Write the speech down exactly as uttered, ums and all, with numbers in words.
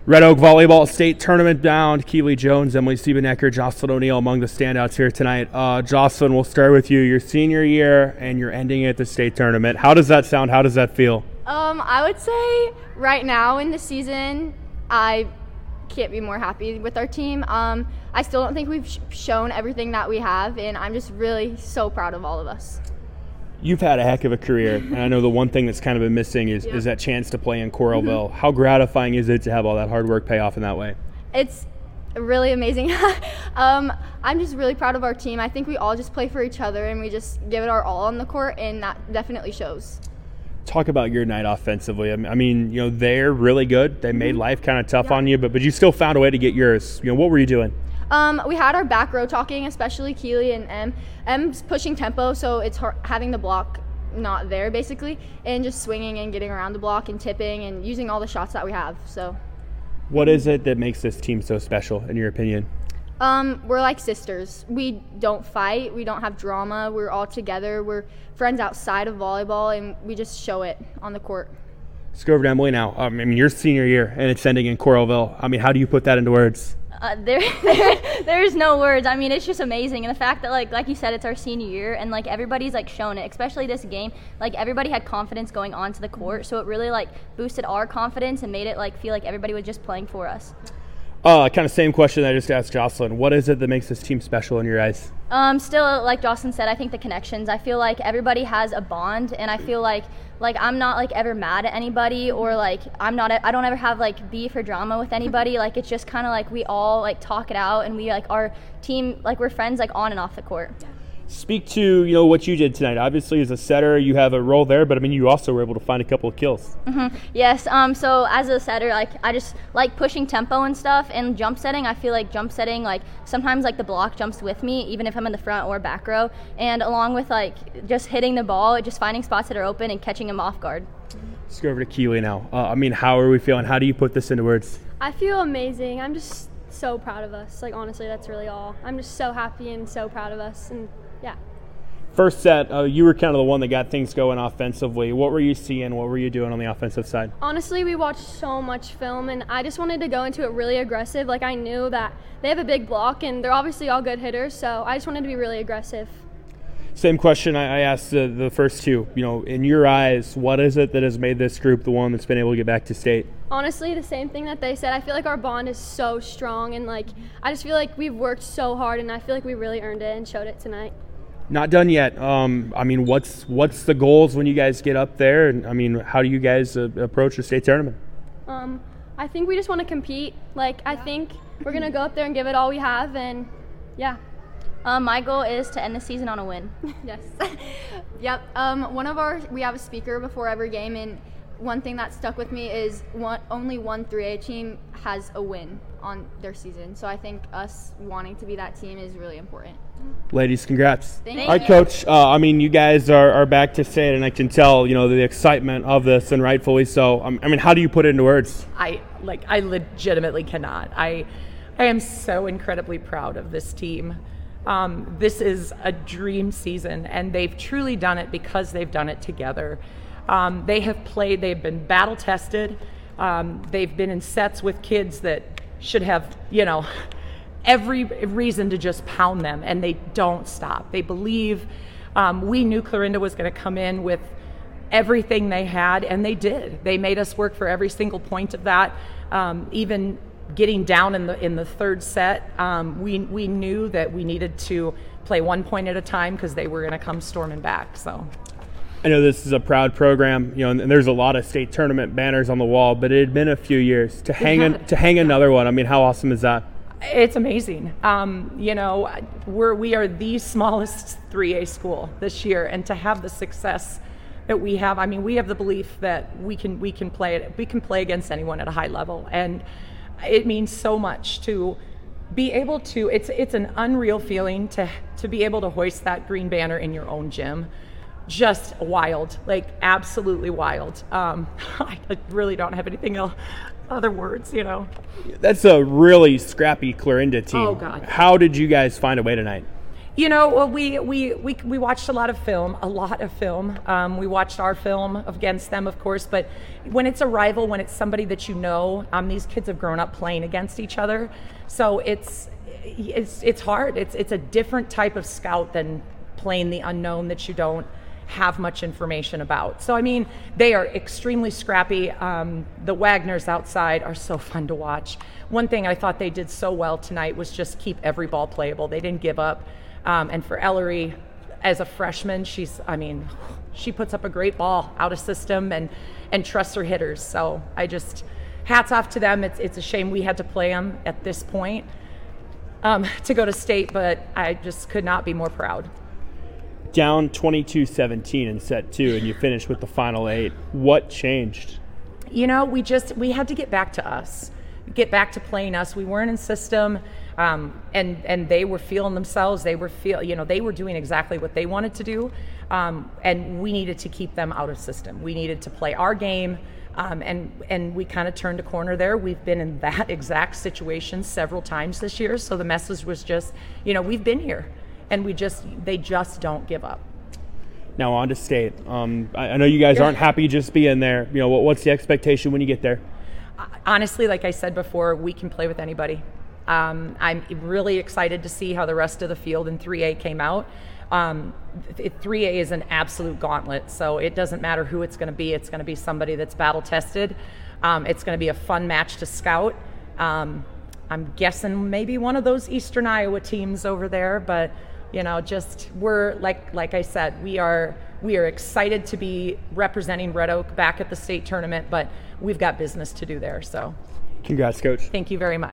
Red Oak Volleyball State Tournament bound. Keely Jones, Emily Siebenecker, Jocelyn O'Neill among the standouts here tonight. Uh, Jocelyn, we'll start with you. Your senior year and you're ending at the state tournament. How does that sound? How does that feel? Um, I would say right now in the season, I can't be more happy with our team. Um, I still don't think we've sh- shown everything that we have, and I'm just really so proud of all of us. You've had a heck of a career, and I know the one thing that's kind of been missing is, yeah. is that chance to play in Coralville. Mm-hmm. How gratifying is it to have all that hard work pay off in that way? It's really amazing. um, I'm just really proud of our team. I think we all just play for each other, and we just give it our all on the court, and that definitely shows. Talk about your night offensively. I mean, you know, they're really good. They made life kind of tough yeah. on you, but but you still found a way to get yours. You know, what were you doing? Um, we had our back row talking, especially Keely and Em. Em's pushing tempo, so it's hard, having the block not there, basically, and just swinging and getting around the block and tipping and using all the shots that we have. So, what is it that makes this team so special, in your opinion? Um, we're like sisters. We don't fight. We don't have drama. We're all together. We're friends outside of volleyball, and we just show it on the court. Let's go over to Emily now. Um, I mean, your senior year, and it's ending in Coralville. I mean, how do you put that into words? Uh, there, there, there's no words. I mean, it's just amazing, and the fact that, like, like you said, it's our senior year, and like everybody's like shown it, especially this game. Like everybody had confidence going onto the court, so it really like boosted our confidence and made it like feel like everybody was just playing for us. Uh, kind of same question that I just asked Jocelyn. What is it that makes this team special in your eyes? Um, still, like Jocelyn said, I think the connections. I feel like everybody has a bond, and I feel like like I'm not like ever mad at anybody, or like I'm not. I don't ever have like beef or drama with anybody. Like it's just kind of like we all like talk it out, and we like our team like we're friends like on and off the court. Speak to, you know, what you did tonight. Obviously, as a setter, you have a role there, but I mean, you also were able to find a couple of kills. Mm-hmm. Yes. Um. So as a setter, like I just like pushing tempo and stuff, and jump setting. I feel like jump setting, like sometimes like the block jumps with me, even if I'm in the front or back row, and along with like just hitting the ball, just finding spots that are open and catching them off guard. Let's go over to Keely now. Uh, I mean, how are we feeling? How do you put this into words? I feel amazing. I'm just so proud of us. Like honestly, that's really all. I'm just so happy and so proud of us, and yeah. First set, uh, you were kind of the one that got things going offensively. What were you seeing? What were you doing on the offensive side? Honestly, we watched so much film, and I just wanted to go into it really aggressive. Like, I knew that they have a big block, and they're obviously all good hitters, so I just wanted to be really aggressive. Same question I, I asked the, the first two. You know, in your eyes, what is it that has made this group the one that's been able to get back to state? Honestly, the same thing that they said. I feel like our bond is so strong, and, like, I just feel like we've worked so hard, and I feel like we really earned it and showed it tonight. Not done yet. Um, I mean, what's what's the goals when you guys get up there? And I mean, how do you guys uh, approach the state tournament? Um, I think we just want to compete. Like, I think we're gonna go up there and give it all we have, and yeah. Um, my goal is to end the season on a win. Yes. Yep. Um, one of our we have a speaker before every game, and one thing that stuck with me is one only one three A team has a win on their season. So I think us wanting to be that team is really important. Ladies, congrats. Thank All right, you. Coach. Uh, I mean, you guys are, are back to state, and I can tell, you know, the excitement of this, and rightfully so. Um, I mean, how do you put it into words? I like. I legitimately cannot. I, I am so incredibly proud of this team. Um, this is a dream season, and they've truly done it because they've done it together. Um, they have played. They've been battle tested. Um, they've been in sets with kids that should have, you know, every reason to just pound them, and they don't stop. They believe. Um, we knew Clarinda was going to come in with everything they had, and they did. They made us work for every single point of that. Um, even getting down in the in the third set, um, we we knew that we needed to play one point at a time because they were going to come storming back. So. I know this is a proud program, you know, and there's a lot of state tournament banners on the wall, but it had been a few years to hang Yeah. an, to hang another one. I mean, how awesome is that? It's amazing. Um, you know, we're we are the smallest three A school this year, and to have the success that we have, I mean, we have the belief that we can we can play it. We can play against anyone at a high level, and it means so much to be able to. It's it's an unreal feeling to to be able to hoist that green banner in your own gym. Just wild, like absolutely wild. Um, I really don't have anything else, other words, you know. That's a really scrappy Clarinda team. Oh, God. How did you guys find a way tonight? You know, well, we, we, we, we watched a lot of film, a lot of film. Um, we watched our film against them, of course, but when it's a rival, when it's somebody that you know, um, these kids have grown up playing against each other. So it's it's it's hard. It's it's a different type of scout than playing the unknown that you don't have much information about. So, I mean, they are extremely scrappy. Um, the Wagners outside are so fun to watch. One thing I thought they did so well tonight was just keep every ball playable. They didn't give up. Um, and for Ellery, as a freshman, she's, I mean, she puts up a great ball out of system and, and trusts her hitters. So I just, hats off to them. It's, it's a shame we had to play them at this point um, to go to state, but I just could not be more proud. Down twenty-two seventeen in set two, and you finished with the final eight. What changed? You know, we just, we had to get back to us, get back to playing us. We weren't in system. Um, and, and they were feeling themselves. They were feel, you know, they were doing exactly what they wanted to do. Um, and we needed to keep them out of system. We needed to play our game. Um, and, and we kind of turned a corner there. We've been in that exact situation several times this year. So the message was just, you know, we've been here and we just, they just don't give up. Now on to state. Um, I, I know you guys aren't happy just being there. You know, what, what's the expectation when you get there? Honestly, like I said before, we can play with anybody. Um, I'm really excited to see how the rest of the field in three A came out. Um, three A is an absolute gauntlet, so it doesn't matter who it's going to be. It's going to be somebody that's battle tested. Um, it's going to be a fun match to scout. Um, I'm guessing maybe one of those Eastern Iowa teams over there, but you know, just we're like like I said, we are we are excited to be representing Red Oak back at the state tournament, but we've got business to do there. So, congrats, Coach. Thank you very much.